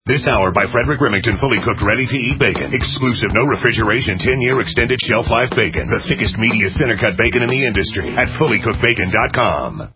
This hour by Frederick Remington, fully cooked, ready-to-eat bacon. Exclusive, no refrigeration, 10-year extended shelf life bacon. The thickest, meatiest center-cut bacon in the industry at fullycookedbacon.com.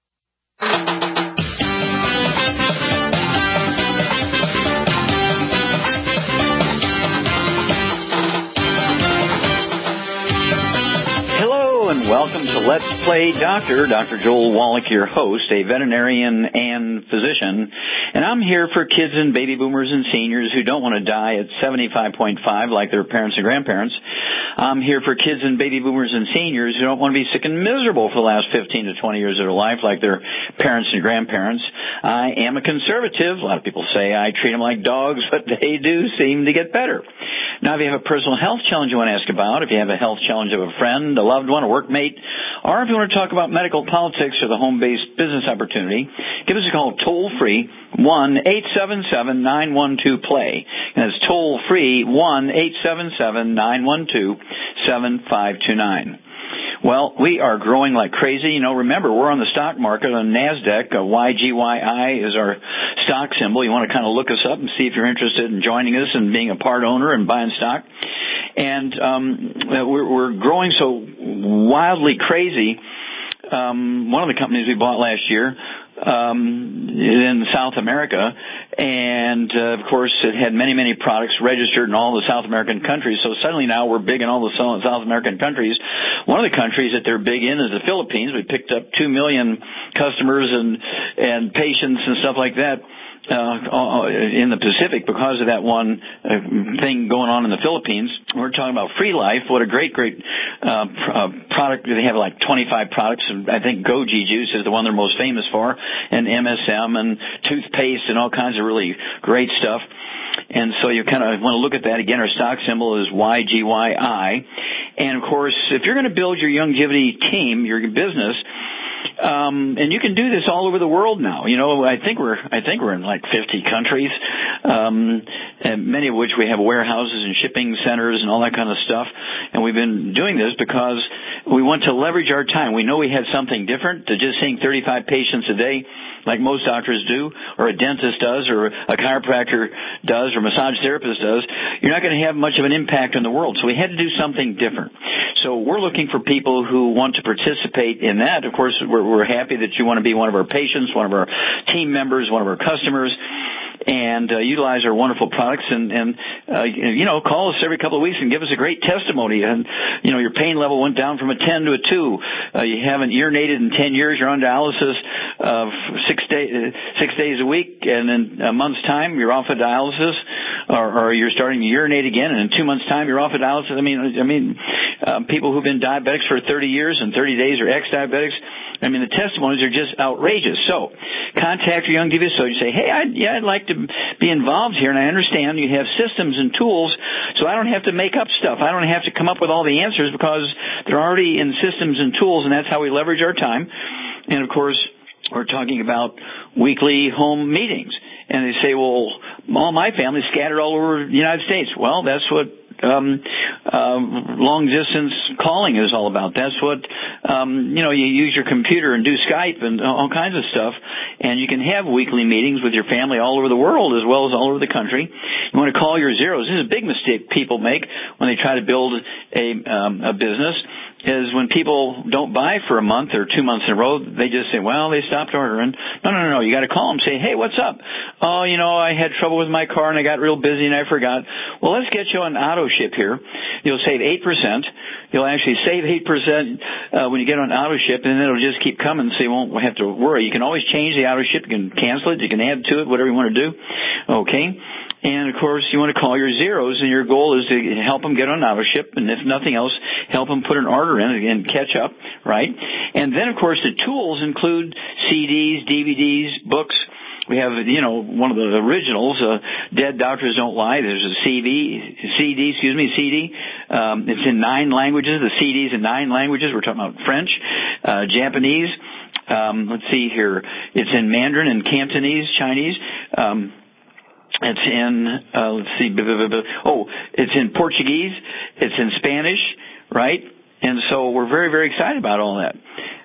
And welcome to Let's Play Doctor. Dr. Joel Wallach, your host, a veterinarian and physician. And I'm here for kids and baby boomers and seniors who don't want to die at 75.5 like their parents and grandparents. I'm here for kids and baby boomers and seniors who don't want to be sick and miserable for the last 15 to 20 years of their life like their parents and grandparents. I am a conservative. A lot of people say I treat them like dogs, but they do seem to get better. Now, if you have a personal health challenge you want to ask about, if you have a health challenge of a friend, a loved one, a workmate, or if you want to talk about medical politics or the home-based business opportunity, give us a call toll-free, 1-877-912-PLAY. And it's toll-free, 1-877-912-7529. Well, we are growing like crazy. You know, remember, we're on the stock market on NASDAQ. YGYI is our stock symbol. You want to kind of look us up and see if you're interested in joining us and being a part owner and buying stock. And we're growing so wildly crazy. One of the companies we bought last year in South America, and of course it had many products registered in all the South American countries. So suddenly now we're big in all the South American countries. One of the countries that they're big in is the Philippines. We picked up 2 million customers and patients and stuff like that in the Pacific because of that one thing going on in the Philippines. We're talking about Free Life. What a great product. They have like 25 products. I think Goji Juice is the one they're most famous for, and MSM and toothpaste and all kinds of really great stuff. And so you kind of want to look at that. Again, our stock symbol is YGYI. And, of course, if you're going to build your longevity team, your business, and you can do this all over the world now. You know, I think we're in like 50 countries, and many of which we have warehouses and shipping centers and all that kind of stuff. And we've been doing this because we want to leverage our time. We know we have something different to just seeing 35 patients a day like most doctors do, or a dentist does, or a chiropractor does, or a massage therapist does. You're not going to have much of an impact on the world. So we had to do something different. So we're looking for people who want to participate in that. Of course, we're happy that you want to be one of our patients, one of our team members, one of our customers, and utilize our wonderful products and you know, call us every couple of weeks and give us a great testimony. And, you know, your pain level went down from a 10 to a 2. You haven't urinated in 10 years. You're on dialysis 6 days a week, and in a month's time you're off of dialysis, or you're starting to urinate again, and in 2 months' time you're off of dialysis. I mean, people who've been diabetics for 30 years and 30 days are ex-diabetics. I mean, the testimonies are just outrageous. So contact your young diva. So you say, hey, I'd like to be involved here, and I understand you have systems and tools, so I don't have to make up stuff. I don't have to come up with all the answers because they're already in systems and tools, and that's how we leverage our time. And, of course, we're talking about weekly home meetings. And they say, well, all my family's scattered all over the United States. Well, that's what long-distance calling is all about. That's what, you know, you use your computer and do Skype and all kinds of stuff, and you can have weekly meetings with your family all over the world as well as all over the country. You want to call your zeros. This is a big mistake people make when they try to build a business, is when people don't buy for a month or 2 months in a row, they just say, well, they stopped ordering. No. You got to call them, say, hey, what's up? Oh, you know, I had trouble with my car and I got real busy and I forgot. Well, let's get you on auto ship here. You'll save 8%. You'll actually save 8% when you get on auto ship, and then it'll just keep coming, so you won't have to worry. You can always change the auto ship. You can cancel it. You can add to it, whatever you want to do. Okay? And, of course, you want to call your zeros, and your goal is to help them get on auto ship, and if nothing else, help them put an order in and catch up, right? And then, of course, the tools include CDs, DVDs, books. We have, you know, one of the originals, Dead Doctors Don't Lie. There's a CD. It's in 9 languages. The CD's in 9 languages. We're talking about French, Japanese. Let's see here. It's in Mandarin and Cantonese, Chinese. It's in, it's in Portuguese. It's in Spanish, right? And so we're very, very excited about all that.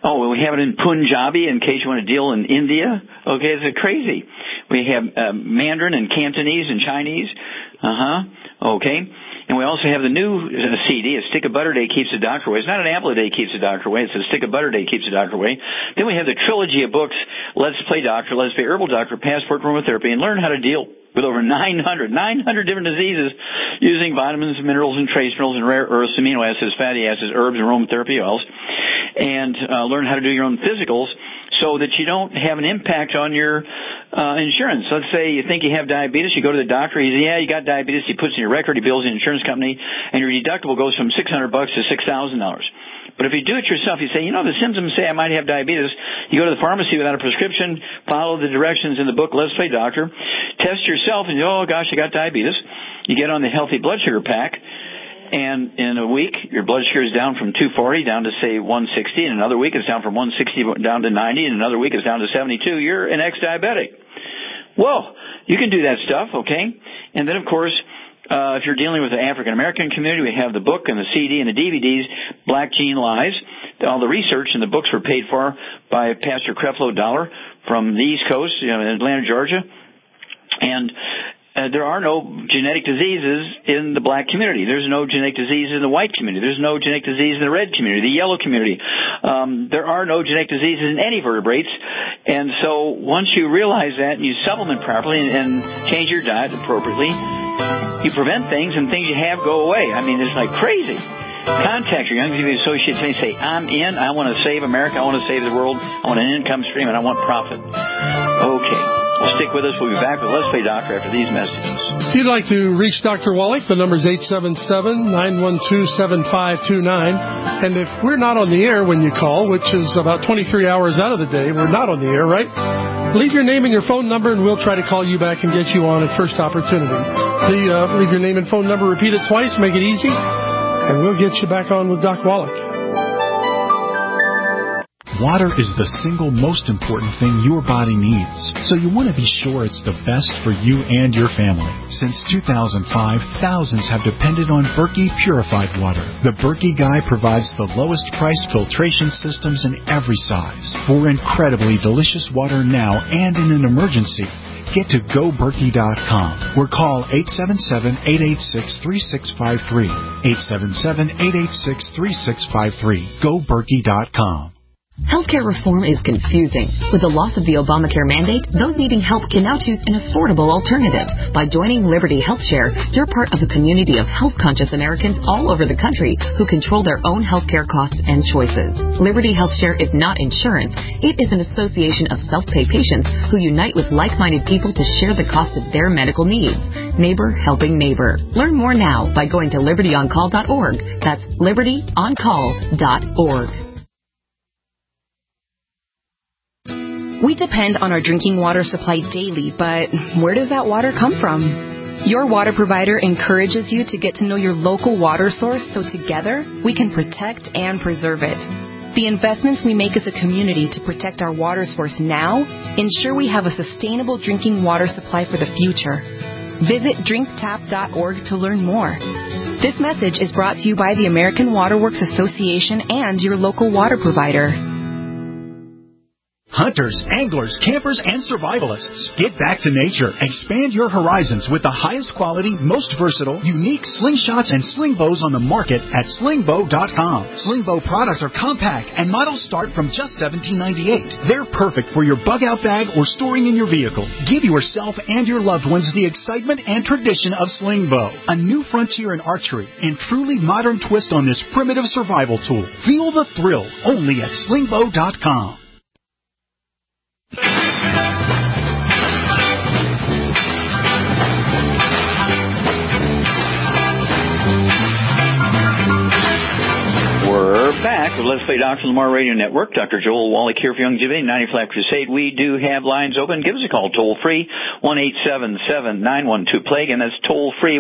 Oh, we have it in Punjabi in case you want to deal in India. Okay, it's crazy. We have Mandarin and Cantonese and Chinese. Okay. And we also have the new CD, A Stick of Butter Day Keeps the Doctor Away. It's not an apple a day keeps the doctor away. It's A Stick of Butter Day Keeps the Doctor Away. Then we have the trilogy of books, Let's Play Doctor, Let's Play Herbal Doctor, Passport Aromatherapy, and learn how to deal with over 900 different diseases using vitamins, minerals, and trace minerals, and rare earths, amino acids, fatty acids, herbs, and aromatherapy oils. And learn how to do your own physicals so that you don't have an impact on your insurance. Let's say you think you have diabetes, you go to the doctor, he says, yeah, you got diabetes, he puts in your record, he bills the insurance company, and your deductible goes from $600 to $6,000. But if you do it yourself, you say, the symptoms say I might have diabetes. You go to the pharmacy without a prescription, follow the directions in the book, Let's Play Doctor, test yourself, and oh gosh, I got diabetes. You get on the healthy blood sugar pack, and in a week, your blood sugar is down from 240 down to, say, 160. In another week, it's down from 160 down to 90. In another week, it's down to 72. You're an ex-diabetic. Well, you can do that stuff, okay? And then, of course, if you're dealing with the African-American community, we have the book and the CD and the DVDs, Black Gene Lies. All the research and the books were paid for by Pastor Creflo Dollar from the East Coast, in Atlanta, Georgia. And there are no genetic diseases in the black community. There's no genetic diseases in the white community. There's no genetic disease in the red community, the yellow community. There are no genetic diseases in any vertebrates. And so once you realize that and you supplement properly and change your diet appropriately, you prevent things and things you have go away. I mean, it's like crazy. Contact your Youngevity associates and say, I'm in. I want to save America. I want to save the world. I want an income stream and I want profit. Okay. Well, stick with us. We'll be back with Let's Play Doctor after these messages. If you'd like to reach Dr. Wallach, the number is 877-912-7529. And if we're not on the air when you call, which is about 23 hours out of the day, we're not on the air, right? Leave your name and your phone number, and we'll try to call you back and get you on at first opportunity. Leave your name and phone number, repeat it twice, make it easy, and we'll get you back on with Doc Wallach. Water is the single most important thing your body needs, so you want to be sure it's the best for you and your family. Since 2005, thousands have depended on Berkey purified water. The Berkey Guy provides the lowest price filtration systems in every size. For incredibly delicious water now and in an emergency, get to GoBerkey.com or call 877-886-3653. 877-886-3653. GoBerkey.com. Healthcare reform is confusing. With the loss of the Obamacare mandate, those needing help can now choose an affordable alternative. By joining Liberty HealthShare, you're part of a community of health-conscious Americans all over the country who control their own healthcare costs and choices. Liberty HealthShare is not insurance. It is an association of self-pay patients who unite with like-minded people to share the cost of their medical needs. Neighbor helping neighbor. Learn more now by going to libertyoncall.org. That's libertyoncall.org. We depend on our drinking water supply daily, but where does that water come from? Your water provider encourages you to get to know your local water source so together we can protect and preserve it. The investments we make as a community to protect our water source now ensure we have a sustainable drinking water supply for the future. Visit drinktap.org to learn more. This message is brought to you by the American Water Works Association and your local water provider. Hunters, anglers, campers, and survivalists. Get back to nature. Expand your horizons with the highest quality, most versatile, unique slingshots and sling bows on the market at slingbow.com. Slingbow products are compact and models start from just $17.98. They're perfect for your bug-out bag or storing in your vehicle. Give yourself and your loved ones the excitement and tradition of Slingbow, a new frontier in archery and truly modern twist on this primitive survival tool. Feel the thrill only at slingbow.com. We're back with Let's Play Doctor Lamar Radio Network. Dr. Joel Wallach here for Youngevity, 90 Flat Crusade. We do have lines open. Give us a call toll free, 1-877-912-PLAGUE, and that's toll free,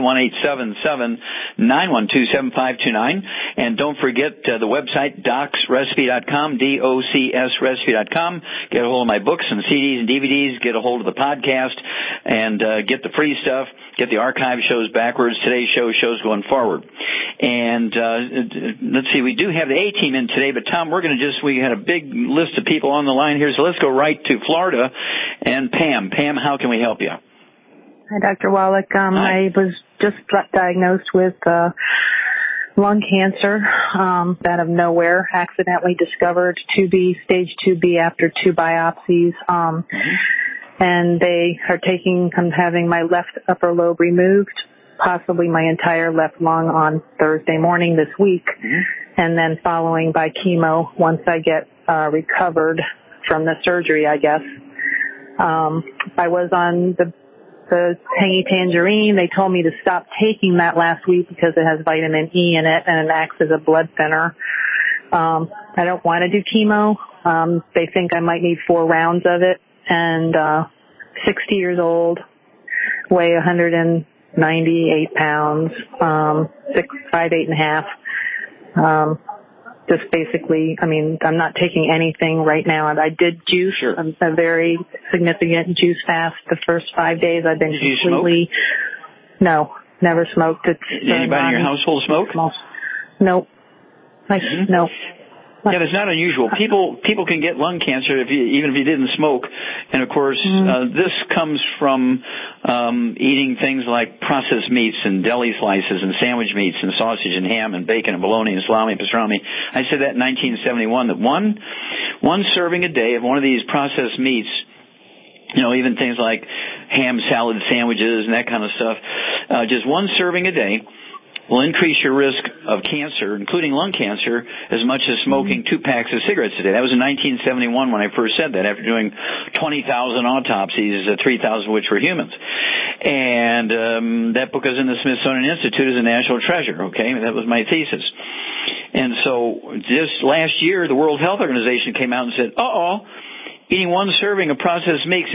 1-877-912-7529. And don't forget the website, docsrecipe.com, DOCSrecipe.com. Get a hold of my books and CDs and DVDs. Get a hold of the podcast and get the free stuff. get the archive shows backwards, today's shows going forward. And let's see, we do have the A-team in today, but Tom, we had a big list of people on the line here, so let's go right to Florida and Pam. Pam, how can we help you? Hi, Dr. Wallach. I was just diagnosed with lung cancer out of nowhere, accidentally discovered stage 2B after 2 biopsies. And they are I'm having my left upper lobe removed, possibly my entire left lung on Thursday morning this week, and then following by chemo once I get recovered from the surgery, I guess. I was on the tangy tangerine. They told me to stop taking that last week because it has vitamin E in it and it acts as a blood thinner. I don't want to do chemo. They think I might need 4 rounds of it, and 60 years old, weigh 198 pounds, 5'8" and a half. Just basically, I'm not taking anything right now. I did juice, a very significant juice fast the first 5 days. I've been completely... No, never smoked. Anybody in your household smoke? Nope. No. Yeah, it's not unusual. People can get lung cancer even if you didn't smoke. And of course, this comes from eating things like processed meats and deli slices and sandwich meats and sausage and ham and bacon and bologna and salami and pastrami. I said that in 1971, that one serving a day of one of these processed meats, even things like ham salad sandwiches and that kind of stuff, just one serving a day will increase your risk of cancer, including lung cancer, as much as smoking 2 packs of cigarettes a day. That was in 1971 when I first said that, after doing 20,000 autopsies, 3,000 of which were humans. And that book is in the Smithsonian Institute as a national treasure, okay? That was my thesis. And so just last year, the World Health Organization came out and said, eating one serving of processed meats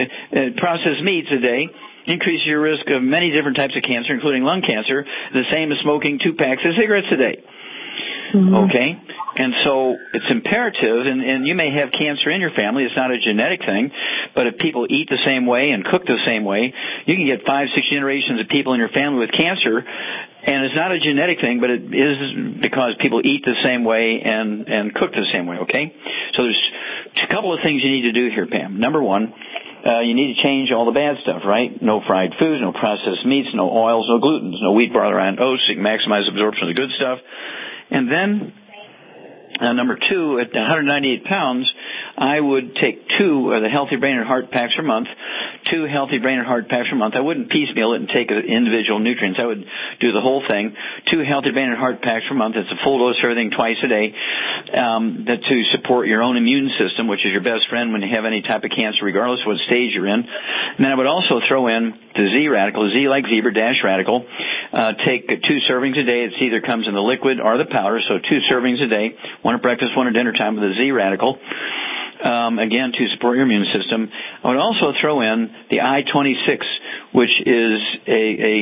a day increases your risk of many different types of cancer, including lung cancer, the same as smoking 2 packs of cigarettes a day. Okay? And so it's imperative, and you may have cancer in your family. It's not a genetic thing, but if people eat the same way and cook the same way, you can get 5-6 generations of people in your family with cancer, and it's not a genetic thing, but it is because people eat the same way and cook the same way, okay? So there's a couple of things you need to do here, Pam. Number one, you need to change all the bad stuff, right? No fried foods, no processed meats, no oils, no glutens, no wheat, barley, rye, and oats, so you can maximize absorption of the good stuff. And then, number 2, at 198 pounds, I would take 2 of the Healthy Brain and Heart packs per month, 2 Healthy Brain and Heart packs per month. I wouldn't piecemeal it and take individual nutrients. I would do the whole thing. 2 Healthy Brain and Heart packs per month. It's a full dose of everything twice a day to support your own immune system, which is your best friend when you have any type of cancer, regardless of what stage you're in. And then I would also throw in the Z radical, Z like zebra dash radical. Take 2 servings a day. It either comes in the liquid or the powder, so 2 servings a day, 1 at breakfast, 1 at dinner time with the Z radical. Again, to support your immune system. I would also throw in the I-26, which is a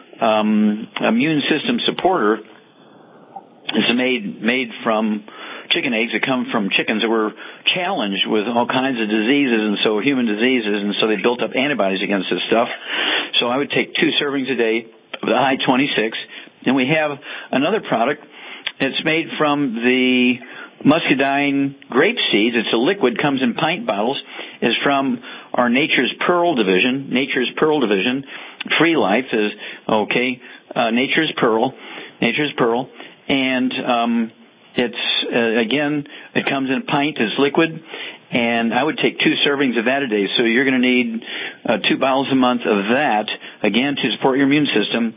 immune system supporter. It's made from chicken eggs that come from chickens that were challenged with all kinds of diseases, and so human diseases, and so they built up antibodies against this stuff. So I would take 2 servings a day of the I-26. And we have another product that's made from the muscadine grape seeds. It's a liquid, comes in pint bottles, is from our Nature's Pearl division. Nature's Pearl division. Free Life is, Nature's Pearl. And it's, again, it comes in a pint, it's liquid, and I would take 2 servings of that a day. So you're going to need 2 bottles a month of that, again, to support your immune system.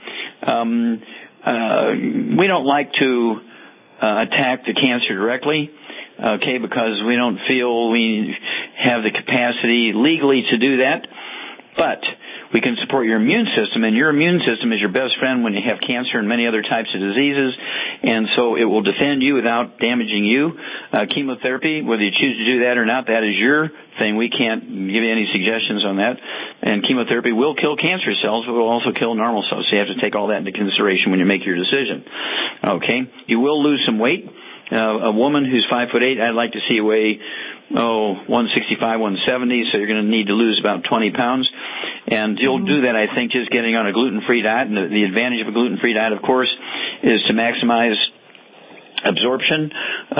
We don't like to attack the cancer directly, because we don't feel we have the capacity legally to do that. But we can support your immune system, and your immune system is your best friend when you have cancer and many other types of diseases, and so it will defend you without damaging you. Chemotherapy, whether you choose to do that or not, that is your thing. We can't give you any suggestions on that. And chemotherapy will kill cancer cells, but will also kill normal cells, so you have to take all that into consideration when you make your decision. Okay? You will lose some weight. A woman who's 5'8", I'd like to see weigh 165, 170. So you're going to need to lose about 20 pounds, and you'll do that, I think, just getting on a gluten-free diet. And the advantage of a gluten-free diet, of course, is to maximize absorption,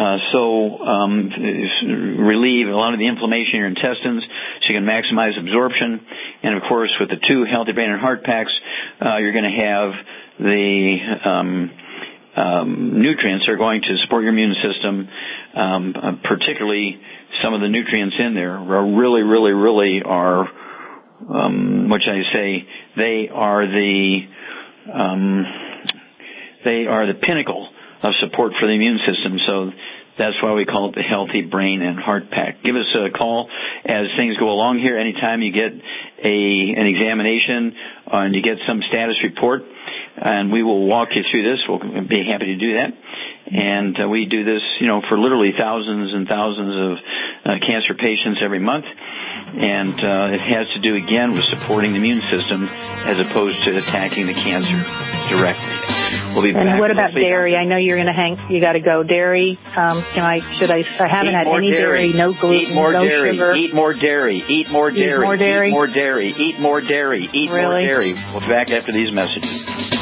relieve a lot of the inflammation in your intestines, so you can maximize absorption. And of course, with the 2 Healthy Brain and Heart Packs, you're going to have the nutrients that are going to support your immune system, particularly some of the nutrients in there are really are, what should I say, they are the pinnacle of support for the immune system. So that's why we call it the Healthy Brain and Heart Pack. Give us a call as things go along here. Anytime you get an examination and you get some status report, and we will walk you through this. We'll be happy to do that. And we do this, for literally thousands and thousands of cancer patients every month. And it has to do, again, with supporting the immune system as opposed to attacking the cancer directly. We'll be back. And what about dairy? I know you're going to you got to go. Dairy, I haven't had any dairy, no gluten, no sugar. Eat more dairy. Eat more dairy. Eat more dairy. Eat more dairy. Eat more dairy. Eat more dairy. We'll be back after these messages.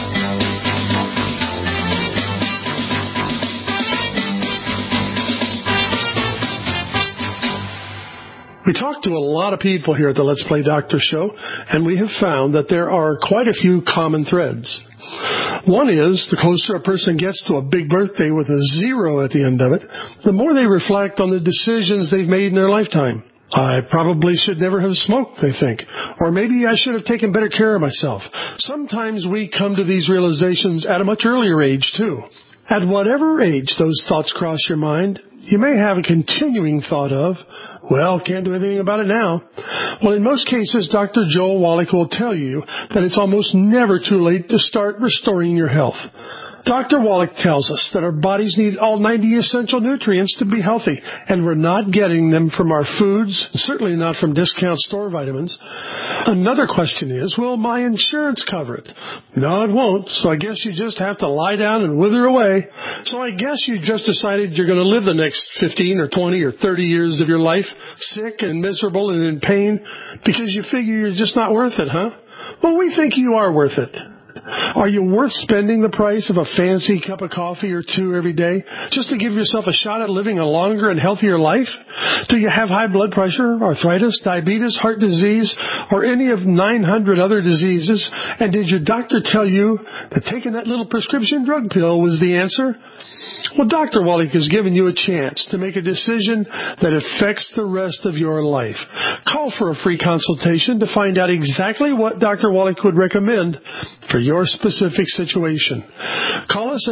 We talk to a lot of people here at the Let's Play Doctor show, and we have found that there are quite a few common threads. One is, the closer a person gets to a big birthday with a 0 at the end of it, the more they reflect on the decisions they've made in their lifetime. I probably should never have smoked, they think. Or maybe I should have taken better care of myself. Sometimes we come to these realizations at a much earlier age, too. At whatever age those thoughts cross your mind, you may have a continuing thought of, well, can't do anything about it now. Well, in most cases, Dr. Joel Wallach will tell you that it's almost never too late to start restoring your health. Dr. Wallach tells us that our bodies need all 90 essential nutrients to be healthy, and we're not getting them from our foods, certainly not from discount store vitamins. Another question is, will my insurance cover it? No, it won't, so I guess you just have to lie down and wither away. So I guess you just decided you're going to live the next 15 or 20 or 30 years of your life sick and miserable and in pain because you figure you're just not worth it, huh? Well, we think you are worth it. Are you worth spending the price of a fancy cup of coffee or 2 every day just to give yourself a shot at living a longer and healthier life? Do you have high blood pressure, arthritis, diabetes, heart disease, or any of 900 other diseases? And did your doctor tell you that taking that little prescription drug pill was the answer? Well, Dr. Wallach has given you a chance to make a decision that affects the rest of your life. Call for a free consultation to find out exactly what Dr. Wallach would recommend for your specific situation. Call us at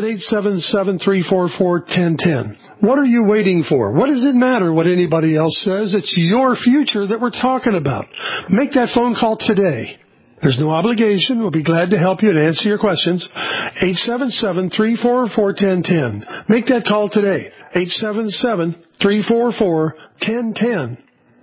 877-344-1010. What are you waiting for? What does it matter what anybody else says? It's your future that we're talking about. Make that phone call today. There's no obligation. We'll be glad to help you and answer your questions. 877-344-1010. Make that call today. 877-344-1010.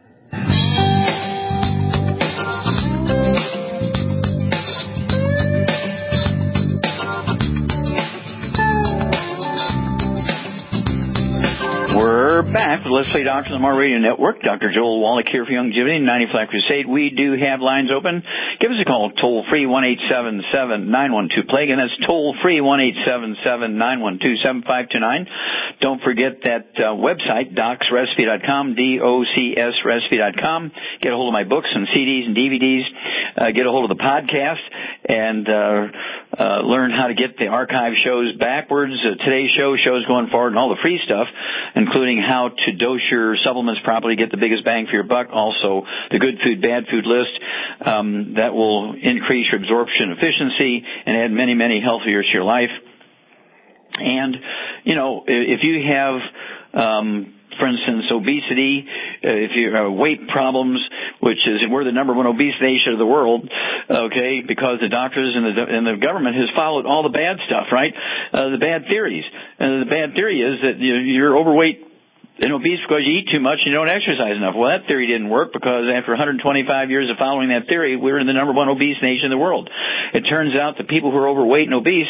We're back with Let's Play Doctor on the More Radio Network. Dr. Joel Wallach here for Youngevity and 90 Flat Crusade. We do have lines open. Give us a call, toll-free, 1-877-912-PLAGUE, and that's toll-free, 1-877-912-7529. Don't forget that website, docsrecipe.com, DOCSrecipe.com. Get a hold of my books and CDs and DVDs. Get a hold of the podcast and learn how to get the archive shows backwards, today's shows going forward, and all the free stuff, including how to dose your supplements properly, get the biggest bang for your buck. Also, the good food, bad food list that will increase your absorption efficiency and add many, many health years to your life. And, if you have, for instance, obesity, if you have weight problems, which is we're the number 1 obese nation of the world, okay, because the doctors and the government has followed all the bad stuff, right? The bad theories. And the bad theory is that you're overweight and obese because you eat too much and you don't exercise enough. Well, that theory didn't work because after 125 years of following that theory, we're the number 1 obese nation in the world. It turns out that people who are overweight and obese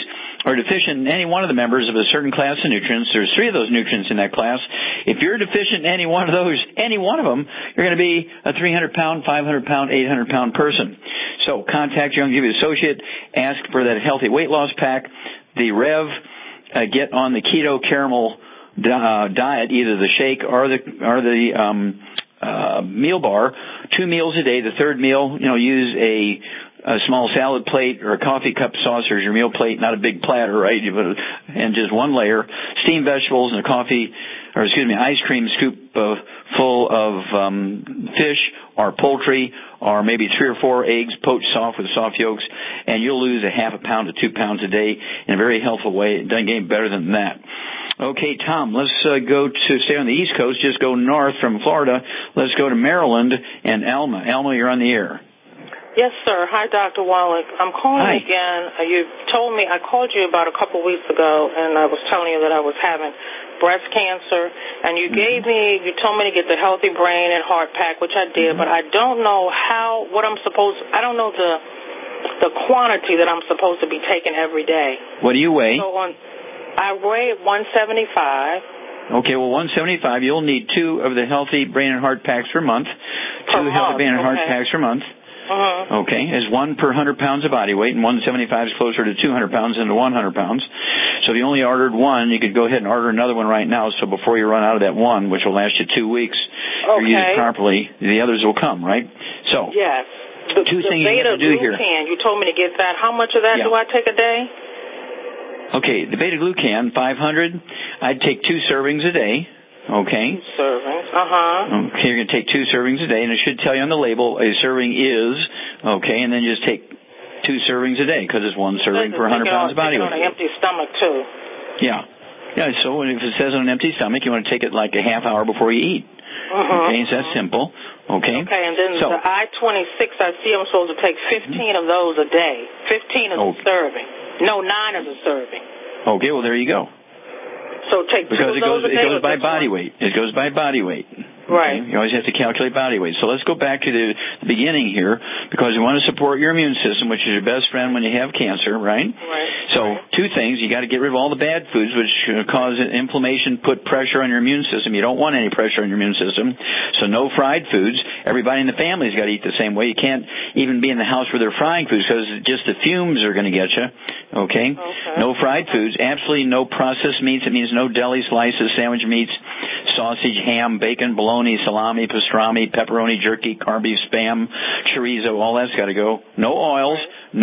are deficient in any one of the members of a certain class of nutrients, there's 3 of those nutrients in that class. If you're deficient in any one of those, any one of them, you're going to be a 300-pound, 500-pound, 800-pound person. So contact your Youngevity associate, ask for that healthy weight loss pack, the Rev, get on the keto caramel diet, either the shake or the meal bar, 2 meals a day. The third meal, use a small salad plate or a coffee cup saucer as your meal plate, not a big platter, right? And just 1 layer. Steamed vegetables and ice cream scoop full of fish or poultry, or maybe 3 or 4 eggs poached soft with soft yolks, and you'll lose a half a pound to 2 pounds a day in a very healthful way. It doesn't get any better than that. Okay, Tom, let's stay on the East Coast, just go north from Florida. Let's go to Maryland and Alma. Alma, you're on the air. Yes, sir. Hi, Dr. Wallach. I'm calling again. You told me, I called you about a couple weeks ago, and I was telling you that I was having breast cancer, and you told me to get the Healthy Brain and Heart Pack, which I did, but I don't know I don't know the quantity that I'm supposed to be taking every day. What do you weigh? I weigh 175. Okay, well, 175, you'll need 2 of the Healthy Brain and Heart Packs per month. 2 Healthy Brain and Heart Packs per month. Okay, is 1 per 100 pounds of body weight, and 175 is closer to 200 pounds than to 100 pounds. So if you only ordered 1, you could go ahead and order another one right now, so before you run out of that 1, which will last you 2 weeks, if you use it properly, the others will come, right? So, yes. The 2 things you have to do here. You told me to get that. How much of that do I take a day? Okay, the beta-glucan, 500, I'd take 2 servings a day. Okay. 2 servings. Okay, you're going to take 2 servings a day, and it should tell you on the label a serving is, and then just take 2 servings a day, because it's 1 serving per 100 pounds of body weight. On an empty stomach, too. Yeah, so if it says on an empty stomach, you want to take it like a half hour before you eat. Okay, so that's simple. Okay. Okay, and then the I-26, I see I'm supposed to take 15 of those a day. 15 is a serving. No, 9 is a serving. Okay, well, there you go. So take 2 of those a day? It goes by body weight. It goes by body weight. Right. Okay? You always have to calculate body weight. So let's go back to the beginning here, because we want to support your immune system, which is your best friend when you have cancer, right? Right. So 2 things. You got to get rid of all the bad foods, which cause inflammation, put pressure on your immune system. You don't want any pressure on your immune system. So no fried foods. Everybody in the family's got to eat the same way. You can't even be in the house where they're frying foods, because just the fumes are going to get you. Okay? No fried foods. Absolutely no processed meats. It means no deli slices, sandwich meats, sausage, ham, bacon, bologna, salami, pastrami, pepperoni, jerky, corned beef, Spam, chorizo, all that's got to go. No oils.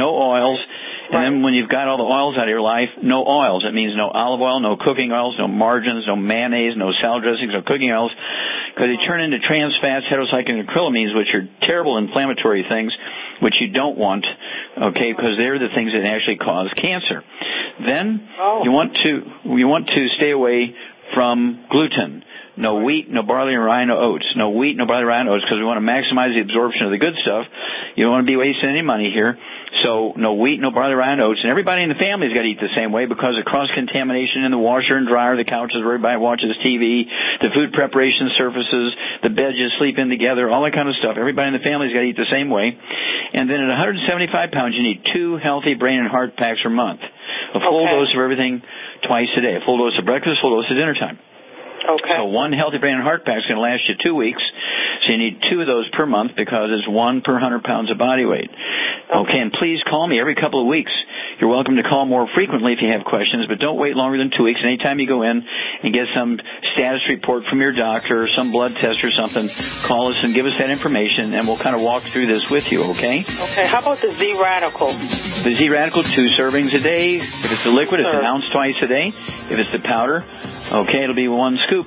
And then when you've got all the oils out of your life, no oils. It means no olive oil, no cooking oils, no margarines, no mayonnaise, no salad dressings, no cooking oils, because they turn into trans fats, heterocyclic acrylamines, which are terrible inflammatory things, which you don't want, because they're the things that actually cause cancer. Then you want to stay away from gluten. No wheat, no barley, no rye, no oats. No wheat, no barley, rye, no oats, because we want to maximize the absorption of the good stuff. You don't want to be wasting any money here. So no wheat, no barley, rye, no oats. And everybody in the family's got to eat the same way, because of cross-contamination in the washer and dryer, the couches where everybody watches TV, the food preparation surfaces, the beds you sleep in together, all that kind of stuff. Everybody in the family's got to eat the same way. And then at 175 pounds, you need 2 Healthy Brain and Heart Packs per month. A full dose of everything twice a day. A full dose of breakfast, full dose at dinner time. Okay. So 1 Healthy Brain and Heart Pack is going to last you 2 weeks. So you need 2 of those per month, because it's 1 per 100 pounds of body weight. Okay, and please call me every couple of weeks. You're welcome to call more frequently if you have questions, but don't wait longer than 2 weeks. Anytime you go in and get some status report from your doctor or some blood test or something, call us and give us that information, and we'll kind of walk through this with you, okay? Okay, how about the Z-Radical? The Z-Radical, 2 servings a day. If it's the liquid, it's an ounce twice a day. If it's the powder, it'll be 1 scoop.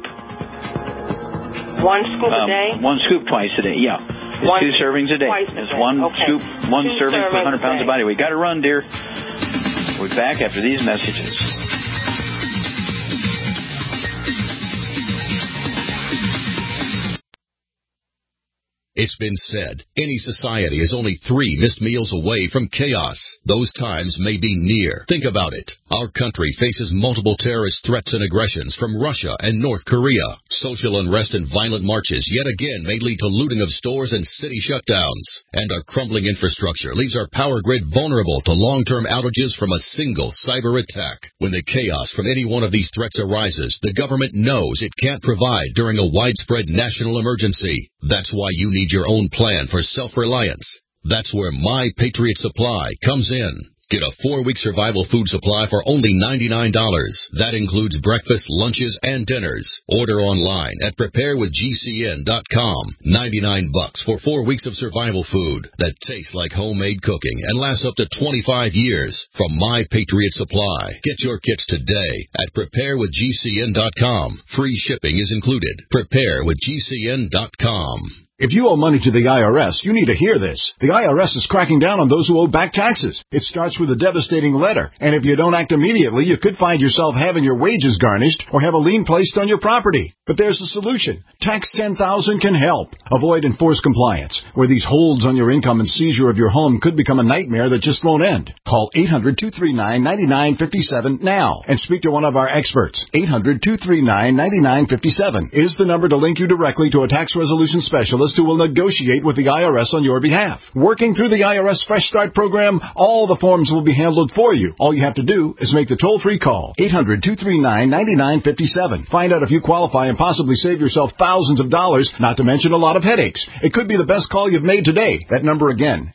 1 scoop a day? 1 scoop twice a day, yeah. It's 2 servings a day. It's 1 scoop, 1 serving per 100 pounds of body weight. Got to run, dear. We'll be back after these messages. It's been said, any society is only 3 missed meals away from chaos. Those times may be near. Think about it. Our country faces multiple terrorist threats and aggressions from Russia and North Korea. Social unrest and violent marches yet again may lead to looting of stores and city shutdowns. And our crumbling infrastructure leaves our power grid vulnerable to long-term outages from a single cyber attack. When the chaos from any one of these threats arises, the government knows it can't provide during a widespread national emergency. That's why you need your own plan for self-reliance. That's where My Patriot Supply comes in. Get a 4-week survival food supply for only $99. That includes breakfast, lunches, and dinners. Order online at preparewithgcn.com. $99 for 4 weeks of survival food that tastes like homemade cooking and lasts up to 25 years from My Patriot Supply. Get your kits today at preparewithgcn.com. Free shipping is included. Preparewithgcn.com. If you owe money to the IRS, you need to hear this. The IRS is cracking down on those who owe back taxes. It starts with a devastating letter, and if you don't act immediately, you could find yourself having your wages garnished or have a lien placed on your property. But there's a solution. Tax 10,000 can help. Avoid enforced compliance, where these holds on your income and seizure of your home could become a nightmare that just won't end. Call 800-239-9957 now and speak to one of our experts. 800-239-9957 is the number to link you directly to a tax resolution specialist who will negotiate with the IRS on your behalf. Working through the IRS Fresh Start program, all the forms will be handled for you. All you have to do is make the toll-free call. 800-239-9957. Find out if you qualify and possibly save yourself thousands of dollars, not to mention a lot of headaches. It could be the best call you've made today. That number again,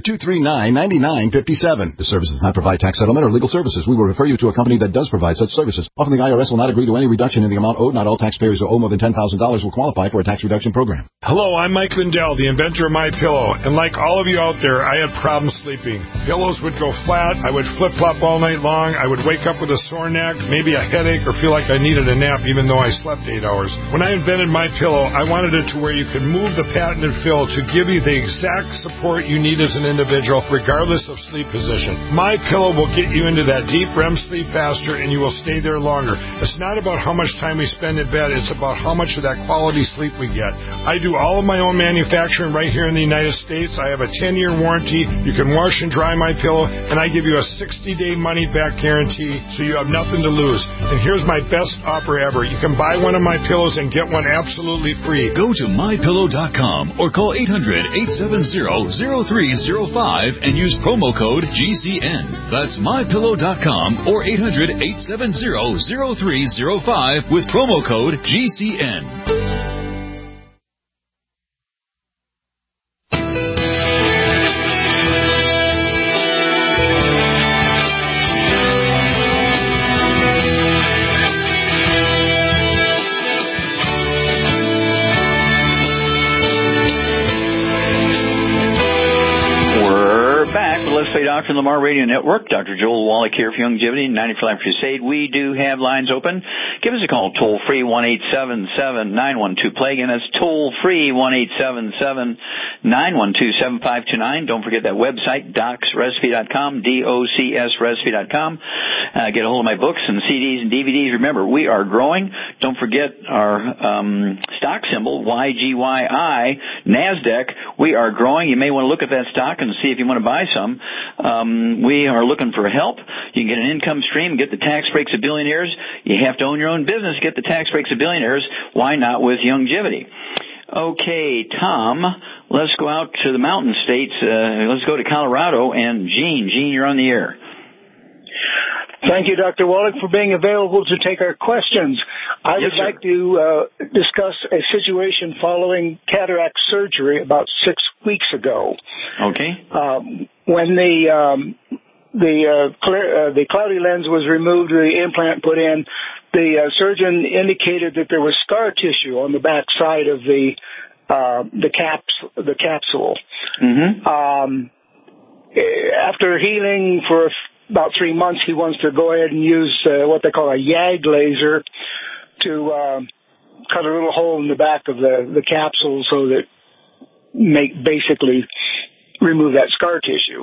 800-239-9957. This service does not provide tax settlement or legal services. We will refer you to a company that does provide such services. Often the IRS will not agree to any reduction in the amount owed. Not all taxpayers who owe more than $10,000 will qualify for a tax reduction program. Hello, I'm Mike Lindell, the inventor of MyPillow, and like all of you out there, I had problems sleeping. Pillows would go flat, I would flip-flop all night long, I would wake up with a sore neck, maybe a headache, or feel like I needed a nap even though I slept 8 hours. When I invented MyPillow, I wanted it to where you could move the patented fill to give you the exact support you need as an individual, regardless of sleep position. MyPillow will get you into that deep REM sleep faster, and you will stay there longer. It's not about how much time we spend in bed, it's about how much of that quality sleep we get. I do all of my own manufacturing right here in the United States. I have a 10-year warranty. You can wash and dry my pillow, and I give you a 60-day money-back guarantee, so you have nothing to lose. And here's my best offer ever. You can buy one of my pillows and get one absolutely free. Go to MyPillow.com or call 800-870-0305 and use promo code GCN. That's MyPillow.com or 800-870-0305 with promo code GCN. Dr. Lamar Radio Network. Dr. Joel Wallach here for Youngevity, 90 for Life Crusade. We do have lines open. Give us a call, toll-free, 1-877-912-PLAY. Again, that's toll-free, 1-877-912-7529. Don't forget that website, docsrecipe.com, DOCSrecipe.com. Get a hold of my books and CDs and DVDs. Remember, we are growing. Don't forget our stock symbol, YGYI, NASDAQ. We are growing. You may want to look at that stock and see if you want to buy some. We are looking for help. You can get an income stream, get the tax breaks of billionaires. You have to own your own business, get the tax breaks of billionaires. Why not with Youngevity? Okay, Tom, let's go out to the mountain states. Let's go to Colorado. And Gene, you're on the air. Thank you, Dr. Wallach, for being available to take our questions. I would like to discuss a situation following cataract surgery about 6 weeks ago. Okay. When the cloudy lens was removed, the implant put in, the surgeon indicated that there was scar tissue on the back side of the capsule. Mm-hmm. After healing for about 3 months, he wants to go ahead and use what they call a YAG laser to cut a little hole in the back of the capsule so that basically remove that scar tissue.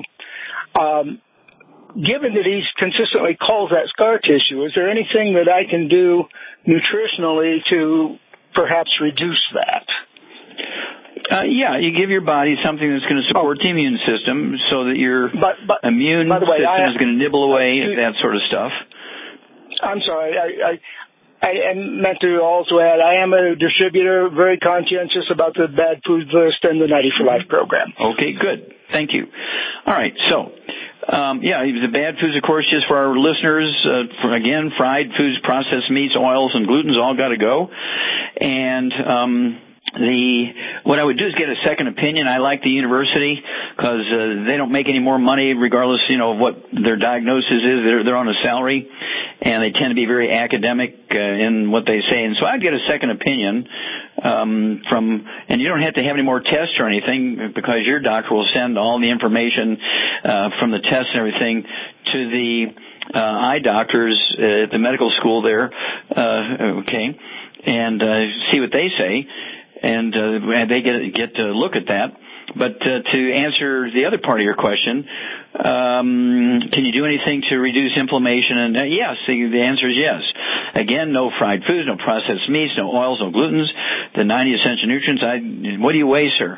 Given that he consistently calls that scar tissue, is there anything that I can do nutritionally to perhaps reduce that? Yeah, you give your body something that's going to support the immune system so that your immune system is going to nibble away at that sort of stuff. I'm sorry. I meant to also add, I am a distributor, very conscientious about the bad food list and the 90 for Life program. Okay, good. Thank you. All right, so, the bad foods, of course, just for our listeners, again, fried foods, processed meats, oils, and glutens all got to go. And what I would do is get a second opinion. I like the university because they don't make any more money regardless, of what their diagnosis is. They're on a salary, and they tend to be very academic in what they say. And so I'd get a second opinion and you don't have to have any more tests or anything because your doctor will send all the information from the tests and everything to the eye doctors at the medical school there, and see what they say. And they get to look at that. But to answer the other part of your question, can you do anything to reduce inflammation? And yes, the answer is yes. Again, no fried foods, no processed meats, no oils, no glutens, the 90 essential nutrients. What do you weigh, sir?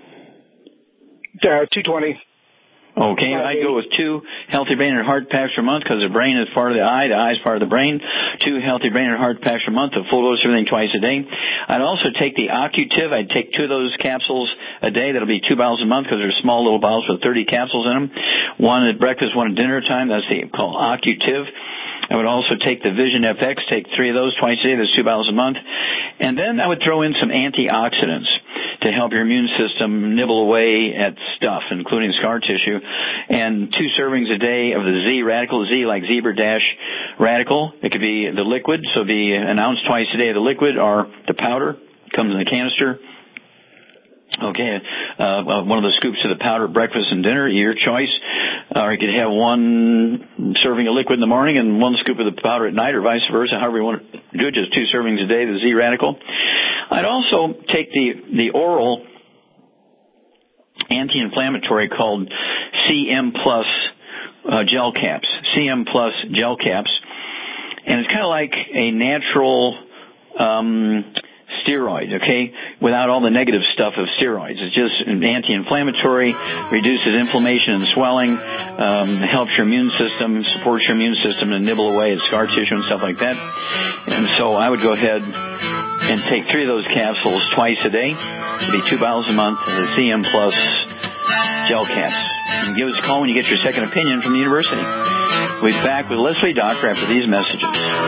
220. Okay, I'd go with 2 healthy brain and heart packs per month because the brain is part of the eye is part of the brain. 2 healthy brain and heart packs per month, a full dose of everything twice a day. I'd also take the Occutiv. I'd take 2 of those capsules a day. That'll be 2 bottles a month because they're small little bottles with 30 capsules in them. 1 at breakfast, 1 at dinner time. That's called Occutiv. I would also take the Vision FX, take 3 of those twice a day. That's 2 bottles a month. And then I would throw in some antioxidants to help your immune system nibble away at stuff, including scar tissue. And 2 servings a day of the Z Radical, Z like Zebra Dash Radical. It could be the liquid, so it'd be an ounce twice a day of the liquid, or the powder, comes in a canister. Okay, one of the scoops of the powder at breakfast and dinner, your choice. Or you could have 1 serving of liquid in the morning and 1 scoop of the powder at night, or vice versa, however you want to do it, just 2 servings a day, the Z Radical. I'd also take the oral anti-inflammatory called CM Plus gel caps. CM Plus gel caps. And it's kind of like a natural steroid, okay, without all the negative stuff of steroids. It's just anti-inflammatory, reduces inflammation and swelling, helps your immune system, supports your immune system to nibble away at scar tissue and stuff like that. And so I would go ahead and take 3 of those capsules twice a day. It'd be 2 bottles a month, the CM Plus gel caps. And give us a call when you get your second opinion from the university. We'll be back with Leslie Doctor after these messages.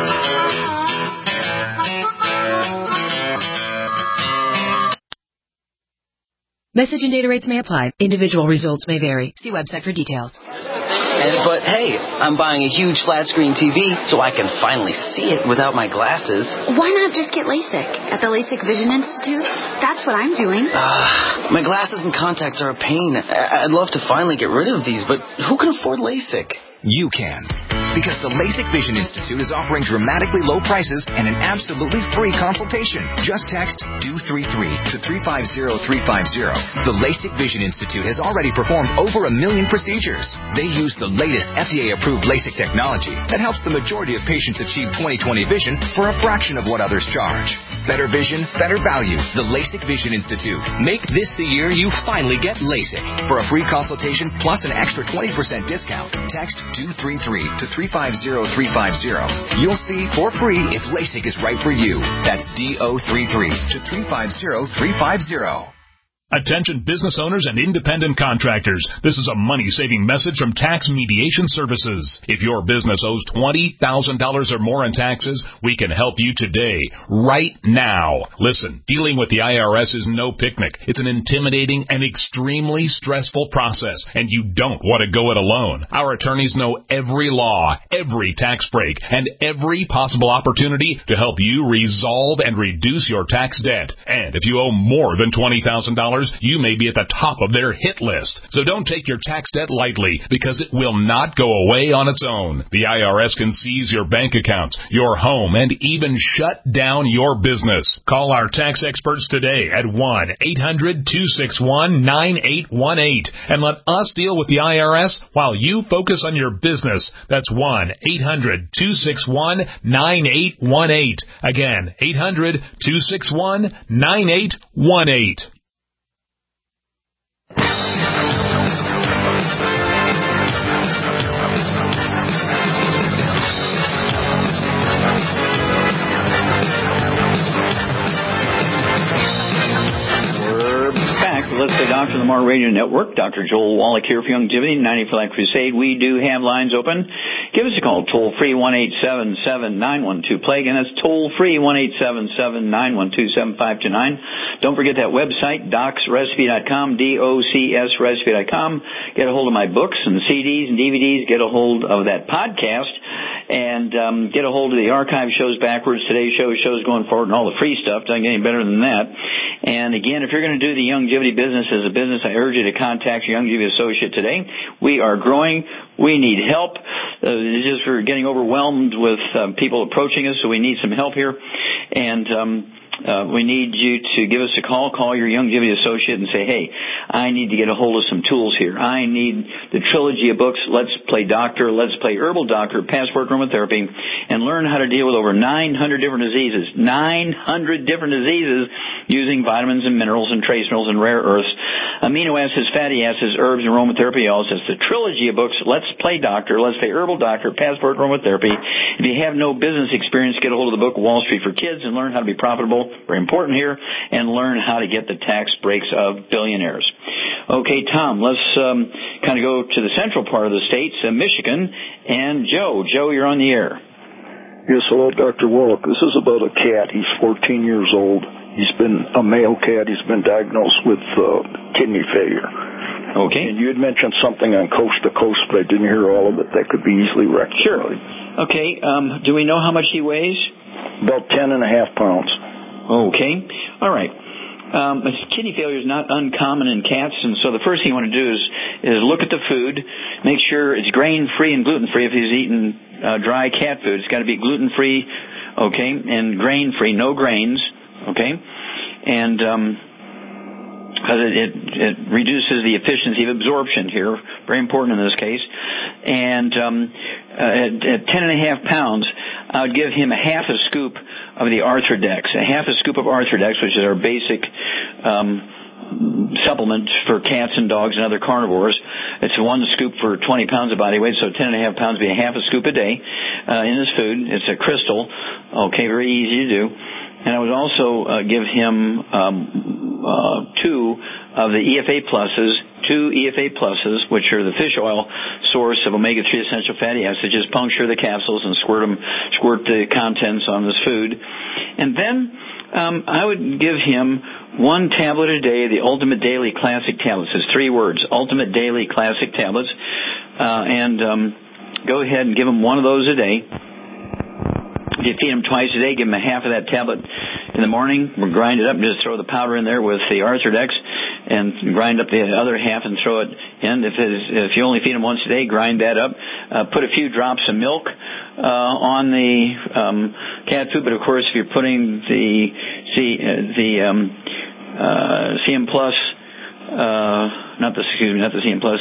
Message and data rates may apply. Individual results may vary. See website for details. But hey, I'm buying a huge flat screen TV so I can finally see it without my glasses. Why not just get LASIK at the LASIK Vision Institute? That's what I'm doing. My glasses and contacts are a pain. I'd love to finally get rid of these, but who can afford LASIK? You can. Because the LASIK Vision Institute is offering dramatically low prices and an absolutely free consultation. Just text DO33 to 350350. The LASIK Vision Institute has already performed over 1 million procedures. They use the latest FDA-approved LASIK technology that helps the majority of patients achieve 20/20 vision for a fraction of what others charge. Better vision, better value. The LASIK Vision Institute. Make this the year you finally get LASIK. For a free consultation plus an extra 20% discount, text DO33 to 350350. You'll see for free if LASIK is right for you. That's DO33 to 350350. Attention business owners and independent contractors. This is a money-saving message from Tax Mediation Services. If your business owes $20,000 or more in taxes, we can help you today, right now. Listen, dealing with the IRS is no picnic. It's an intimidating and extremely stressful process, and you don't want to go it alone. Our attorneys know every law, every tax break, and every possible opportunity to help you resolve and reduce your tax debt. And if you owe more than $20,000, you may be at the top of their hit list. So don't take your tax debt lightly, because it will not go away on its own. The IRS can seize your bank accounts, your home, and even shut down your business. Call our tax experts today at 1-800-261-9818 and let us deal with the IRS while you focus on your business. That's 1-800-261-9818. Again, 800-261-9818. Smart Radio Network. Dr. Joel Wallach here for Youngevity, 90 for Life Crusade. We do have lines open. Give us a call, toll-free, 1-877-912-PLAY. Again, that's toll-free, 1-877-912-7529. Don't forget that website, docsrecipe.com, DOCSrecipe.com. Get a hold of my books and CDs and DVDs. Get a hold of that podcast. And get a hold of the archive shows backwards, today's shows going forward, and all the free stuff. Doesn't get any better than that. And again, if you're going to do the Youngevity business as a business, I urge you to contact your Youngevity associate today. We are growing. We need help. We're getting overwhelmed with people approaching us, so we need some help here. And we need you to give us a call. Call your Youngevity associate and say, hey, I need to get a hold of some tools here. I need the trilogy of books, Let's Play Doctor, Let's Play Herbal Doctor, Passport Aromatherapy, and learn how to deal with over 900 different diseases. 900 different diseases using vitamins and minerals and trace minerals and rare earths, amino acids, fatty acids, herbs, and aromatherapy oils. It's the trilogy of books, Let's Play Doctor, Let's Play Herbal Doctor, Passport Aromatherapy. If you have no business experience, get a hold of the book Wall Street for Kids and learn how to be profitable. Very important here, and learn how to get the tax breaks of billionaires. Okay, Tom, let's kind of go to the central part of the states, Michigan, and Joe. Joe, you're on the air. Yes, hello, Dr. Wallach. This is about a cat. He's 14 years old. He's been a male cat. He's been diagnosed with kidney failure. Okay. And you had mentioned something on Coast to Coast, but I didn't hear all of it. That could be easily rectified. Sure. Okay, do we know how much he weighs? About 10.5 pounds. Okay. All right. Kidney failure is not uncommon in cats, and so the first thing you want to do is look at the food, make sure it's grain-free and gluten-free. If he's eating dry cat food, it's got to be gluten-free, okay, and grain-free, no grains, okay, and it reduces the efficiency of absorption here, very important in this case. And at 10.5 pounds, I would give him a half a scoop of the Arthrodex, a half a scoop of Arthrodex, which is our basic supplement for cats and dogs and other carnivores. It's one scoop for 20 pounds of body weight, so 10.5 pounds would be a half a scoop a day in his food. It's a crystal, okay, very easy to do. And I would also give him 2 of the EFA pluses, 2 EFA pluses, which are the fish oil source of omega-3 essential fatty acids. Just puncture the capsules and squirt the contents on this food. And then I would give him 1 tablet a day of the Ultimate Daily Classic tablets. It's 3 words, Ultimate Daily Classic tablets. And go ahead and give him 1 of those a day. If you feed him twice a day, give him a half of that tablet in the morning. We'll grind it up and just throw the powder in there with the Arthrodex and grind up the other half and throw it in. If you only feed him once a day, grind that up. Put a few drops of milk on the cat food, but of course if you're putting the CM Plus, not the CM Plus,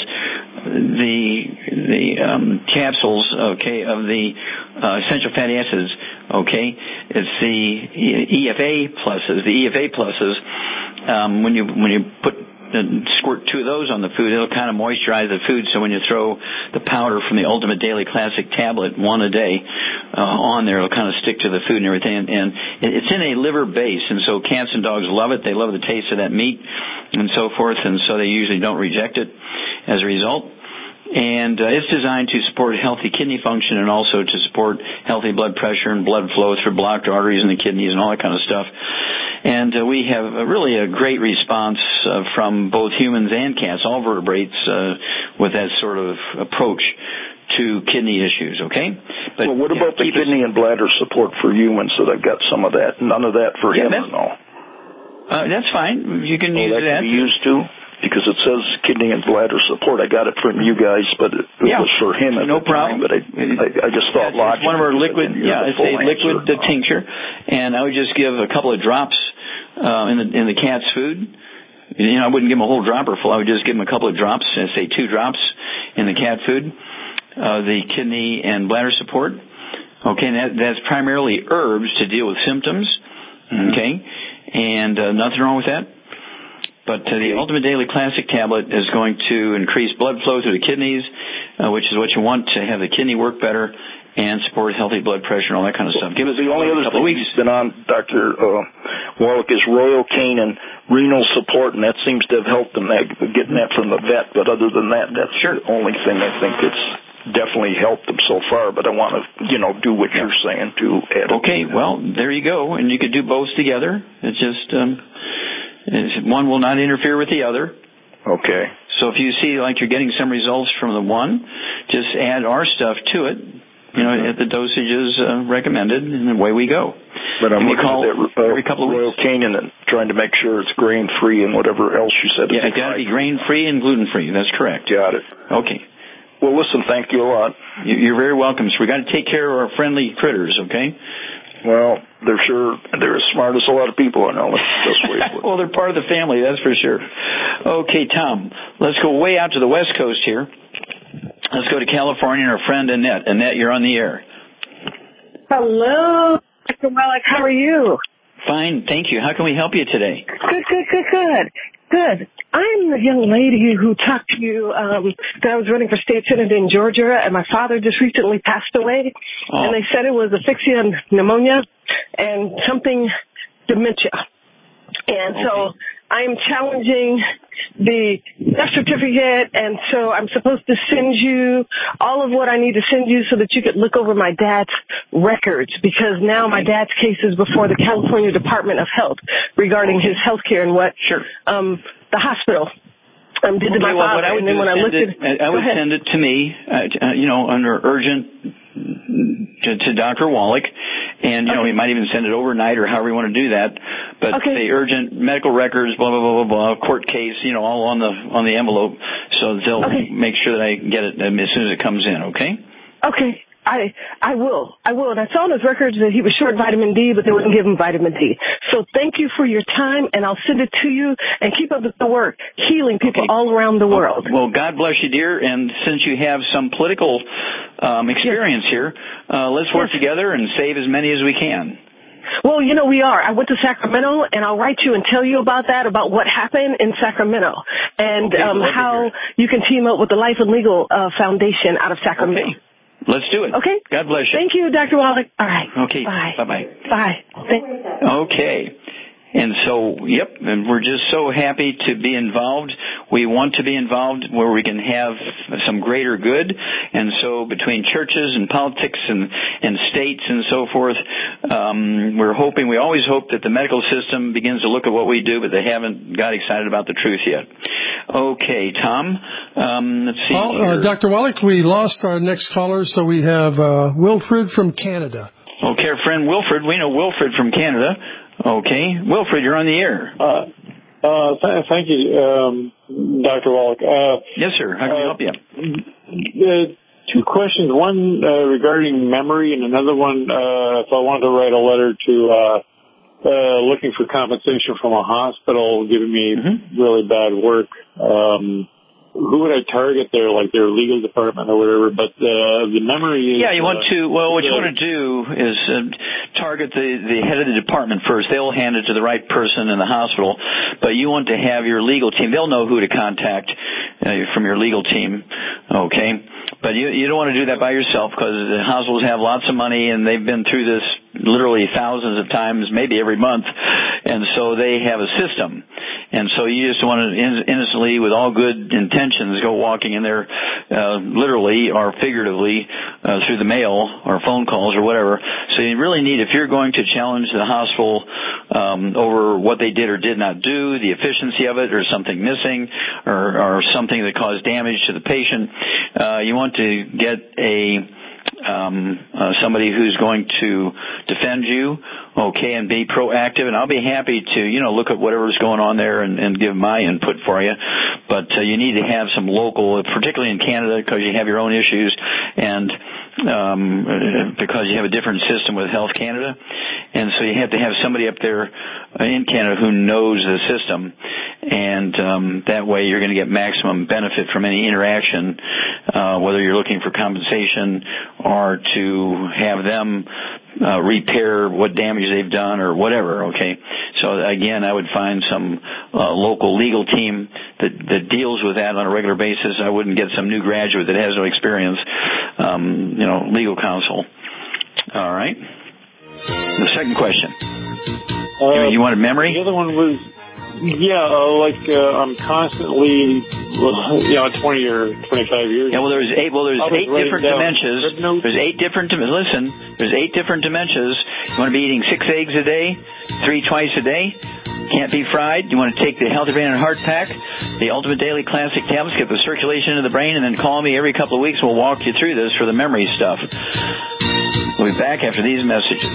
the capsules, okay, of the essential fatty acids, okay, it's the EFA pluses. The EFA pluses, when you squirt 2 of those on the food, it'll kind of moisturize the food. So when you throw the powder from the Ultimate Daily Classic tablet, 1 a day, on there, it'll kind of stick to the food and everything. And it's in a liver base, and so cats and dogs love it. They love the taste of that meat and so forth, and so they usually don't reject it as a result. And it's designed to support healthy kidney function and also to support healthy blood pressure and blood flow through blocked arteries in the kidneys and all that kind of stuff. And we have really a great response from both humans and cats, all vertebrates, with that sort of approach to kidney issues, okay? But well, what about the kidney and bladder support for humans that I've got some of that? None of that for him, no? That's fine. You can use that. That can be used too? Because it says kidney and bladder support. I got it from you guys, but it was for him at no the problem. time. But I just thought logically. It's one of our liquid, it's a liquid tincture, and I would just give a couple of drops in the cat's food. You know, I wouldn't give him a whole dropper full. I would just give him a couple of drops, say 2 drops in the cat food, the kidney and bladder support. Okay, and that's primarily herbs to deal with symptoms. Okay, and nothing wrong with that. But the Ultimate Daily Classic tablet is going to increase blood flow through the kidneys, which is what you want to have the kidney work better, and support healthy blood pressure and all that kind of stuff. Give us the only other couple of weeks. Been on Dr. Wallach is Royal Cane and renal support, and that seems to have helped them getting that from the vet. But other than that, that's the only thing I think it's definitely helped them so far. But I want to, do what you're saying to add. Okay, well, there you go, and you could do both together. It's just one will not interfere with the other. Okay. So if you see like you're getting some results from the one, just add our stuff to it. At the dosages recommended, and away we go. But I'm looking call at that every couple of Royal weeks. Canin and trying to make sure it's grain-free and whatever else you said. Yeah, it's got to be grain-free and gluten-free. That's correct. Got it. Okay. Well, listen, thank you a lot. You're very welcome. So we got to take care of our friendly critters, okay? Well, they're as smart as a lot of people I know. That's the best way to put it. Well, they're part of the family, that's for sure. Okay, Tom, let's go way out to the West Coast here. Let's go to California and our friend Annette. Annette, you're on the air. Hello, Dr. Wallach. How are you? Fine, thank you. How can we help you today? Good. I'm the young lady who talked to you that I was running for state senate in Georgia, and my father just recently passed away. Oh. And they said it was asphyxia and pneumonia and something dementia. And so I'm challenging the death certificate, and so I'm supposed to send you all of what I need to send you so that you could look over my dad's records, because now my dad's case is before the California Department of Health regarding his health care and what the hospital did to my father. And then when I looked at I would send it to me, under urgent to Dr. Wallach, and you might even send it overnight or however you want to do that. But say urgent medical records, blah blah blah blah blah, court case, all on the envelope, so they'll make sure that I get it as soon as it comes in. Okay. Okay. I will. And I saw in his records that he was short vitamin D, but they wouldn't give him vitamin D. So thank you for your time, and I'll send it to you, and keep up the work, healing people all around the world. Well, God bless you, dear, and since you have some political experience here, let's work together and save as many as we can. Well, we are. I went to Sacramento, and I'll write you and tell you about what happened in Sacramento, and how you can team up with the Life and Legal Foundation out of Sacramento. Okay. Let's do it. Okay. God bless you. Thank you, Dr. Wallach. All right. Okay. Bye. Bye-bye. Bye. Okay. And so, and we're just so happy to be involved. We want to be involved where we can have some greater good. And so between churches and politics and states and so forth, we always hope that the medical system begins to look at what we do, but they haven't got excited about the truth yet. Okay, Tom, let's see. Well, Dr. Wallach, we lost our next caller, so we have Wilfred from Canada. Okay, our friend Wilfred. We know Wilfred from Canada. Okay. Wilfred, you're on the air. Thank you, Dr. Wallach. Yes, sir. How can we help you? Two questions. One regarding memory, and another one if I wanted to write a letter to looking for compensation from a hospital giving me really bad work. Who would I target there, like their legal department or whatever? But the memory is... Yeah, what you want to do is target the head of the department first. They'll hand it to the right person in the hospital. But you want to have your legal team. They'll know who to contact from your legal team, okay? But you don't want to do that by yourself, because the hospitals have lots of money, and they've been through this literally thousands of times, maybe every month. And so they have a system. And so you just want to innocently, with all good intentions, go walking in there, literally or figuratively, through the mail or phone calls or whatever. So you really need, if you're going to challenge the hospital over what they did or did not do, the efficiency of it, or something missing, or something that caused damage to the patient, you want to get somebody who's going to defend you, okay, and be proactive. And I'll be happy to, look at whatever's going on there and give my input for you. But you need to have some local, particularly in Canada, because you have your own issues, and because you have a different system with Health Canada. And so you have to have somebody up there in Canada who knows the system, and that way you're going to get maximum benefit from any interaction, whether you're looking for compensation or to have them repair what damage they've done or whatever, okay? So again, I would find some local legal team that deals with that on a regular basis. I wouldn't get some new graduate that has no experience. legal counsel. All right. The second question. You wanted memory? The other one was, I'm constantly, 20 or 25 years. Yeah, well, there's eight different dementias. There's 8 different, listen, there's 8 different dementias. You want to be eating 6 eggs a day, 3 twice a day. Can't be fried. You want to take the Healthy Brain and Heart Pack, the Ultimate Daily Classic tablets, get the circulation into the brain, and then call me every couple of weeks. We'll walk you through this for the memory stuff. We'll be back after these messages.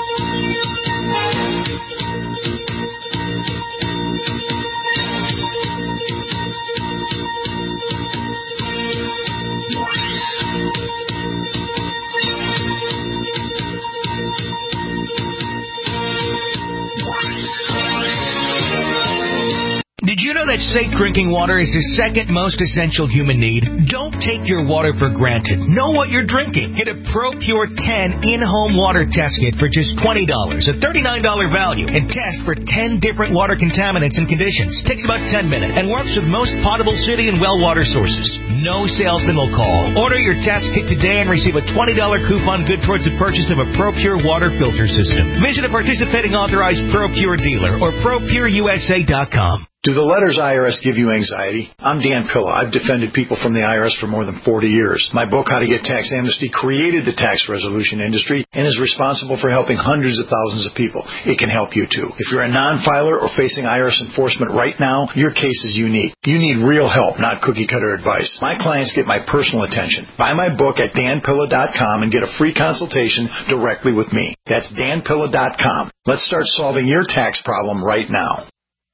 Did you know that safe drinking water is the second most essential human need? Don't take your water for granted. Know what you're drinking. Get a ProPure 10 in-home water test kit for just $20, a $39 value, and test for 10 different water contaminants and conditions. Takes about 10 minutes and works with most potable city and well water sources. No salesman will call. Order your test kit today and receive a $20 coupon good towards the purchase of a ProPure water filter system. Visit a participating authorized ProPure dealer or ProPureUSA.com. Do the letters IRS give you anxiety? I'm Dan Pilla. I've defended people from the IRS for more than 40 years. My book, How to Get Tax Amnesty, created the tax resolution industry and is responsible for helping hundreds of thousands of people. It can help you, too. If you're a non-filer or facing IRS enforcement right now, your case is unique. You need real help, not cookie-cutter advice. My clients get my personal attention. Buy my book at danpilla.com and get a free consultation directly with me. That's danpilla.com. Let's start solving your tax problem right now.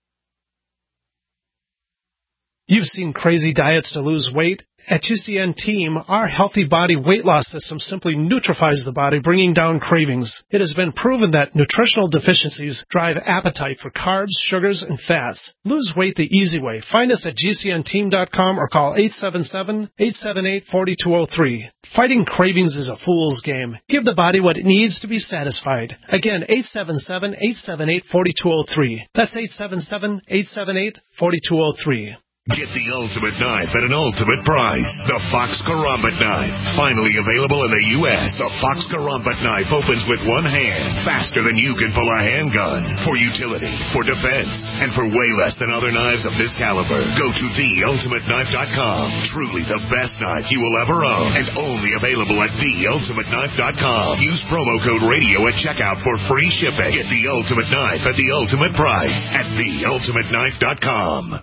You've seen crazy diets to lose weight. At GCN Team, our Healthy Body weight loss system simply neutralizes the body, bringing down cravings. It has been proven that nutritional deficiencies drive appetite for carbs, sugars, and fats. Lose weight the easy way. Find us at GCNteam.com or call 877-878-4203. Fighting cravings is a fool's game. Give the body what it needs to be satisfied. Again, 877-878-4203. That's 877-878-4203. Get the ultimate knife at an ultimate price. The Fox Karambit knife. Finally available in the U.S. The Fox Karambit knife opens with one hand, faster than you can pull a handgun. For utility, for defense, and for way less than other knives of this caliber. Go to theultimateknife.com. Truly the best knife you will ever own. And only available at theultimateknife.com. Use promo code radio at checkout for free shipping. Get the ultimate knife at the ultimate price at theultimateknife.com.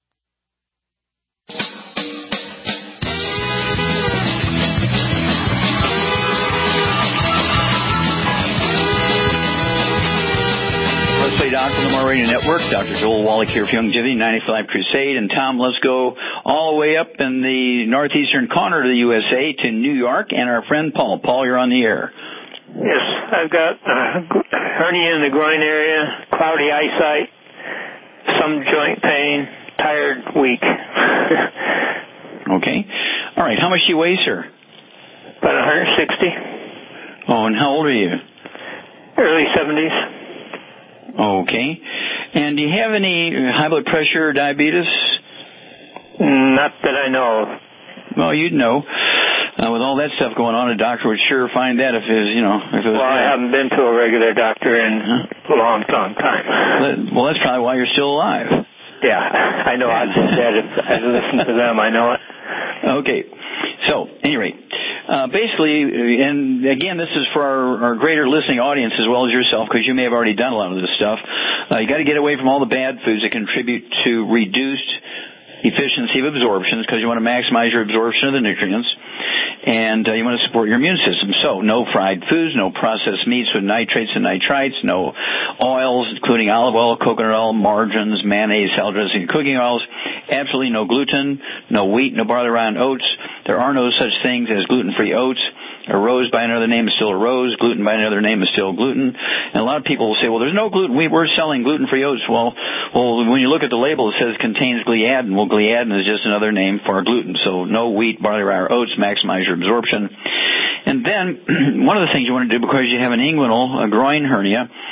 Doctor Lamar Radio Network, Dr. Joel Wallach here for Youngevity, 95 Crusade. And Tom, let's go all the way up in the northeastern corner of the USA to New York and our friend Paul. Paul, you're on the air. Yes, I've got hernia in the groin area, cloudy eyesight, some joint pain, tired, weak. Okay. All right. How much do you weigh, sir? About 160. Oh, and how old are you? Early 70s. Okay. And do you have any high blood pressure or diabetes? Not that I know of. Well, you'd know. With all that stuff going on, a doctor would sure find that if it was, Well, I haven't been to a regular doctor in a long time. Well, that's probably why you're still alive. Yeah, I know. I listen to them. I know it. Okay. So, anyway, basically, and again, this is for our greater listening audience as well as yourself, because you may have already done a lot of this stuff. You got to get away from all the bad foods that contribute to reduced efficiency of absorptions, because you want to maximize your absorption of the nutrients, and you want to support your immune system. So no fried foods, no processed meats with nitrates and nitrites, no oils, including olive oil, coconut oil, margarines, mayonnaise, salad dressing, and cooking oils, absolutely no gluten, no wheat, no barley, rye, and oats. There are no such things as gluten-free oats. A rose by another name is still a rose. Gluten by another name is still gluten. And a lot of people will say, well, there's no gluten. We're selling gluten-free oats. Well, when you look at the label, it says contains gliadin. Well, gliadin is just another name for gluten. So no wheat, barley, rye, or oats. Maximize your absorption. And then one of the things you want to do, because you have an inguinal, a groin hernia,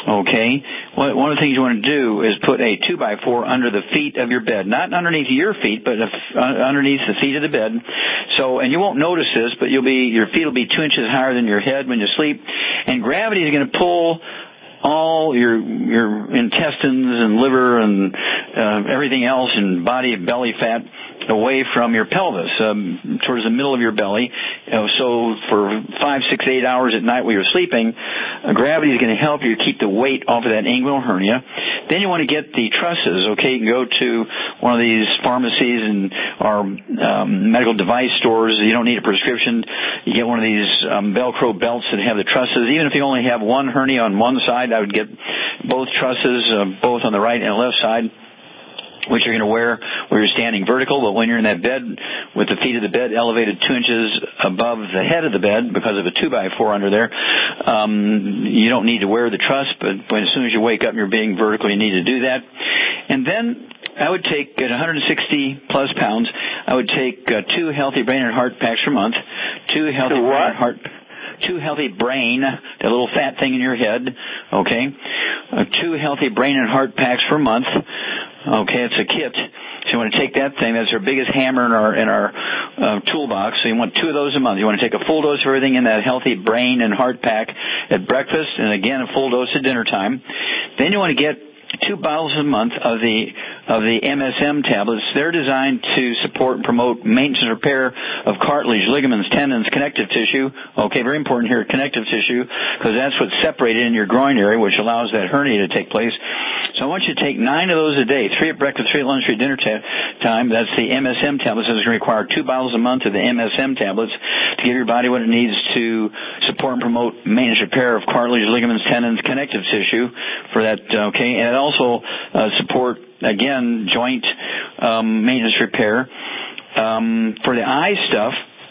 Okay, one of the things you want to do is put a 2x4 under the feet of your bed, not underneath your feet, but underneath the feet of the bed. So, and you won't notice this, but your feet will be 2 inches higher than your head when you sleep, and gravity is going to pull all your intestines and liver and everything else and belly fat away from your pelvis, towards the middle of your belly. So for 5, 6, 8 hours at night while you're sleeping, gravity is going to help you keep the weight off of that inguinal hernia. Then you want to get the trusses. Okay, you can go to one of these pharmacies or medical device stores. You don't need a prescription. You get one of these Velcro belts that have the trusses. Even if you only have one hernia on one side, I would get both trusses, both on the right and left side, which you're going to wear where you're standing vertical, but when you're in that bed with the feet of the bed elevated 2 inches above the head of the bed because of a 2x4 under there, you don't need to wear the truss, but as soon as you wake up and you're being vertical, you need to do that. And then I would take, at 160 plus pounds, I would take 2 healthy brain and heart packs per month, 2 healthy brain and heart 2 healthy brain, that little fat thing in your head, okay? 2 healthy brain and heart packs per month. Okay, it's a kit. So you want to take that thing. That's our biggest hammer in our toolbox. So you want 2 of those a month. You want to take a full dose of everything in that healthy brain and heart pack at breakfast, and again a full dose at dinner time. Then you want to get 2 bottles a month of the MSM tablets. They're designed to support and promote maintenance and repair of cartilage, ligaments, tendons, connective tissue. Okay, very important here, connective tissue, because that's what's separated in your groin area, which allows that hernia to take place. So I want you to take 9 of those a day, 3 at breakfast, 3 at lunch, 3 at dinner time. That's the MSM tablets. It's going to require 2 bottles a month of the MSM tablets to give your body what it needs to support and promote maintenance repair of cartilage, ligaments, tendons, connective tissue for that, okay? And it also support, again, joint maintenance repair. For the eye stuff,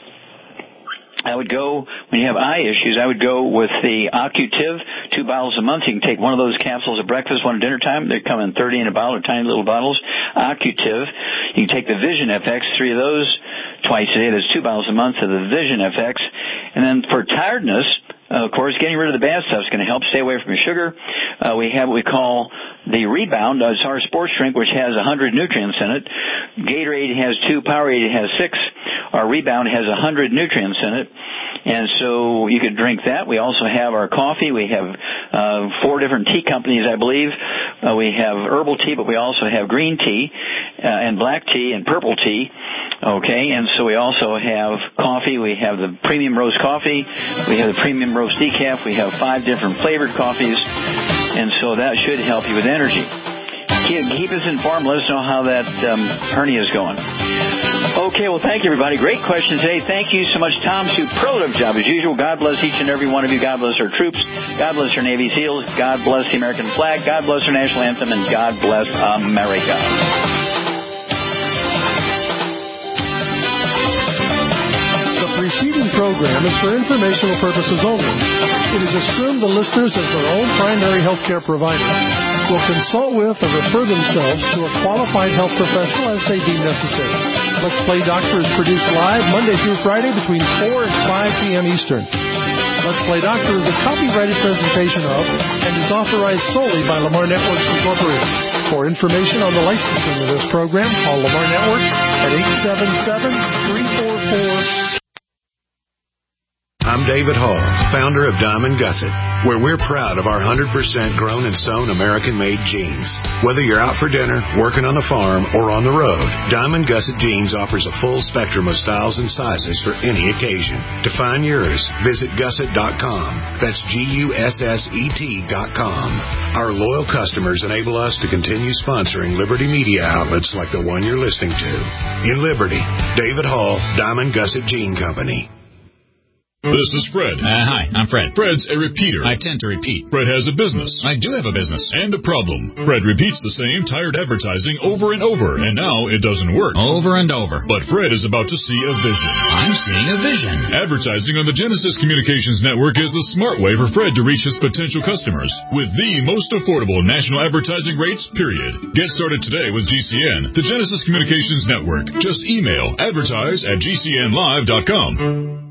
I would go, when you have eye issues, I would go with the Occutive, 2 bottles a month. You can take one of those capsules at breakfast, one at dinner time. They come in 30 in a bottle, or tiny little bottles. Occutive. You can take the Vision FX, 3 of those twice a day. There's 2 bottles a month of the Vision FX. And then for tiredness, of course, getting rid of the bad stuff is going to help. Stay away from your sugar. We have what we call the Rebound. It's our sports drink, which has 100 nutrients in it. Gatorade has 2. Powerade has 6. Our Rebound has 100 nutrients in it. And so you could drink that. We also have our coffee. We have 4 different tea companies, I believe. We have herbal tea, but we also have green tea and black tea and purple tea. Okay, and so we also have coffee. We have the premium roast coffee. We have the premium roast decaf. We have 5 different flavored coffees. And so that should help you with energy. Keep us informed. Let us know how that hernia is going. Okay, well, thank you, everybody. Great question today. Thank you so much, Tom. Superlative job, as usual. God bless each and every one of you. God bless our troops. God bless our Navy SEALs. God bless the American flag. God bless our national anthem. And God bless America. The preceding program is for informational purposes only. It is assumed the listeners, as their own primary health care provider, will consult with or refer themselves to a qualified health professional as they deem necessary. Let's Play Doctor is produced live Monday through Friday between 4 and 5 p.m. Eastern. Let's Play Doctor is a copyrighted presentation of and is authorized solely by Lamar Networks Incorporated. For information on the licensing of this program, call Lamar Networks at 877-344... I'm David Hall, founder of Diamond Gusset, where we're proud of our 100% grown and sewn American-made jeans. Whether you're out for dinner, working on the farm, or on the road, Diamond Gusset Jeans offers a full spectrum of styles and sizes for any occasion. To find yours, visit gusset.com. That's GUSSET.com. Our loyal customers enable us to continue sponsoring Liberty media outlets like the one you're listening to. In Liberty, David Hall, Diamond Gusset Jean Company. This is Fred. Hi, I'm Fred. Fred's a repeater. I tend to repeat. Fred has a business. I do have a business. And a problem. Fred repeats the same tired advertising over and over, and now it doesn't work. Over and over. But Fred is about to see a vision. I'm seeing a vision. Advertising on the Genesis Communications Network is the smart way for Fred to reach his potential customers with the most affordable national advertising rates, period. Get started today with GCN, the Genesis Communications Network. Just email advertise@gcnlive.com.